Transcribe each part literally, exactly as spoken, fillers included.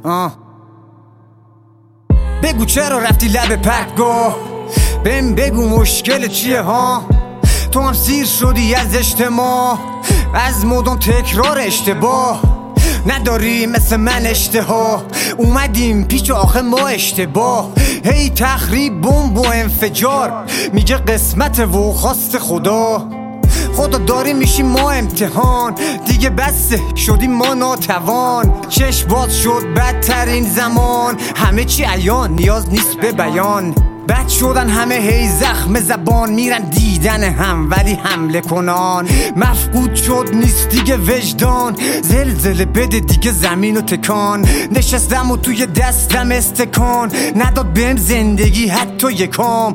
آه. بگو چرا رفتی لب پرتگاه، بهم بگو مشکل چیه ها. تو هم سیر شدی از اجتماع، از مدام تکرار اشتباه. نداری مثل من اشتها، اومدیم پیچ آخه ما اشتباه. هی تخریب بمب و انفجار، میگه قسمت و خواست خدا. خدا داری میشیم ما امتحان، دیگه بسه شدیم ما ناتوان. چشم باز شد بدترین زمان، همه چی عیان نیاز نیست به بیان. بد شدن همه هی زخم زبان، میرن دیدن هم ولی حمله کنان. مفقود شد نیست دیگه وجدان، زلزله بده دیگه زمین و تکان. نشستم و توی دستم استکان، نداد بهم زندگی حتی یکم،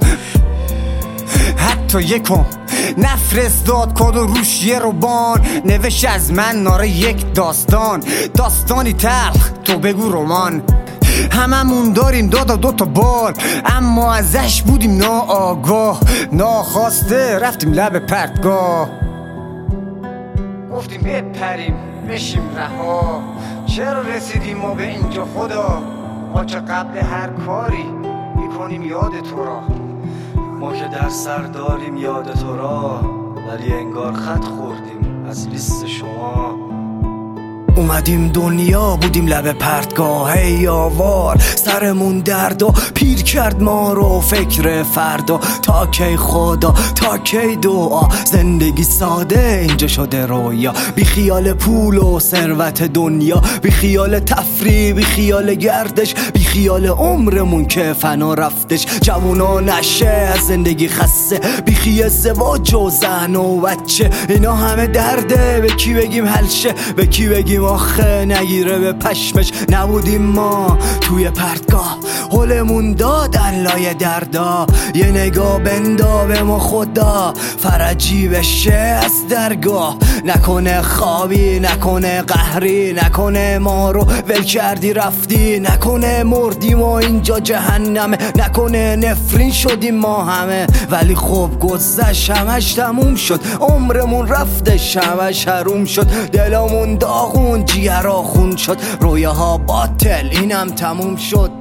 حتی یکم. نفرستاد کد و روش یه روبان، نوشت از من ناره یک داستان. داستانی تلخ تو بگو رمان. هممون داریم دادا دوتا بال، اما ازش بودیم ناآگاه. ناخواسته رفتیم لب پرتگاه، گفتیم بپریم بشیم رها. چرا رسیدیم ما به اینجا خدا؟ ما که قبل هر کاری میکنیم یاد تو را. ما که در سر داریم یاد تو را، ولی انگار خط خوردیم از لیست شما. اومدیم دنیا بودیم لب پرتگاه، هی آوار سرمون درد و پیر کرد ما رو فکر فردا. تا کی خدا تا کی دعا، زندگی ساده اینجا شده رویا. بی خیال پول و ثروت دنیا، بی خیال تفریح، بی خیال گردش، بی خیال عمرمون که فنا رفتش. جوونا نشه از زندگی خسته، بی خیال ازدواج و زن و بچه. اینا همه درده، به کی بگیم حلشه، به کی بگیم آخه نگیره به پشمش. نبودیم ما توی پرتگاه، حلمون دادن لای دردا. یه نگاه بندا به ما خدا، فرجی بشه از درگاه. نکنه خوابی، نکنه قهری، نکنه ما رو ول کردی رفتی. نکنه مردیم و اینجا جهنمه، نکنه نفرین شدیم ما همه. ولی خب گذشت همش تموم شد، عمرمون رفتش همش حروم شد. دلمون داغون جیرا خون شد، رویاها باطل اینم تموم شد.